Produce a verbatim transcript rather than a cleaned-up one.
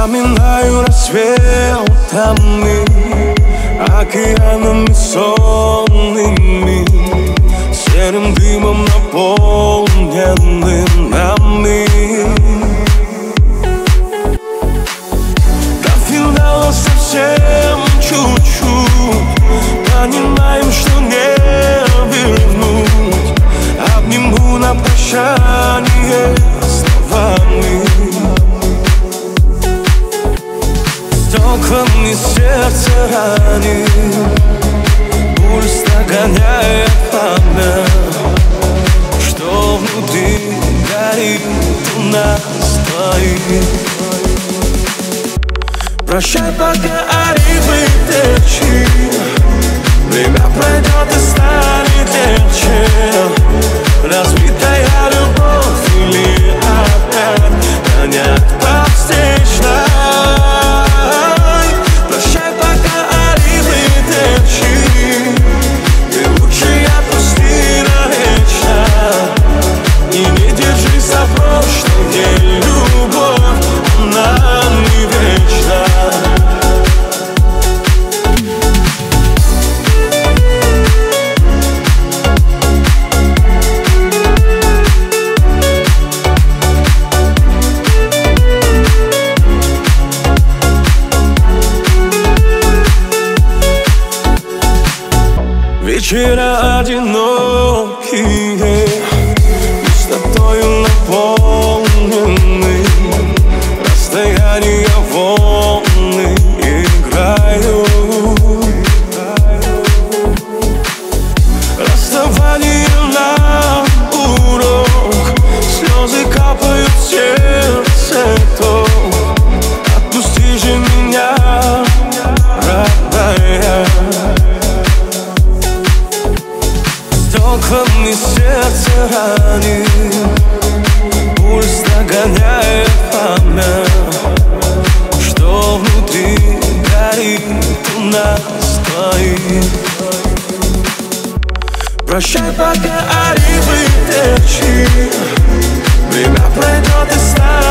Вспоминаю рассветами, океанами сонными, серым дымом наполненным нами. До финала совсем чуть-чуть, понимаем, что не вернуть. Обниму на прощание словами, стеклами сердце ранит, пульс нагоняет память, что внутри горит у нас двоих. Прощай, пока арифы течи, время пройдет и станет легче. Разбитая любовь или опять гонять по встречной. Прощай, пока арифы течи, ты лучше отпусти навечно. И не держись за прошлое, где любовь, она не вечна. Вечера одинокие, пустотою наполнены, расстояния волны играют. Расставание нам урок, слезы капают в сердце ток. Отпусти же меня, родная. Стеклами сердце ранит, пульс нагоняет память, что внутри горит у нас двоих. Прощай, пока арифы течи, время пройдет и станет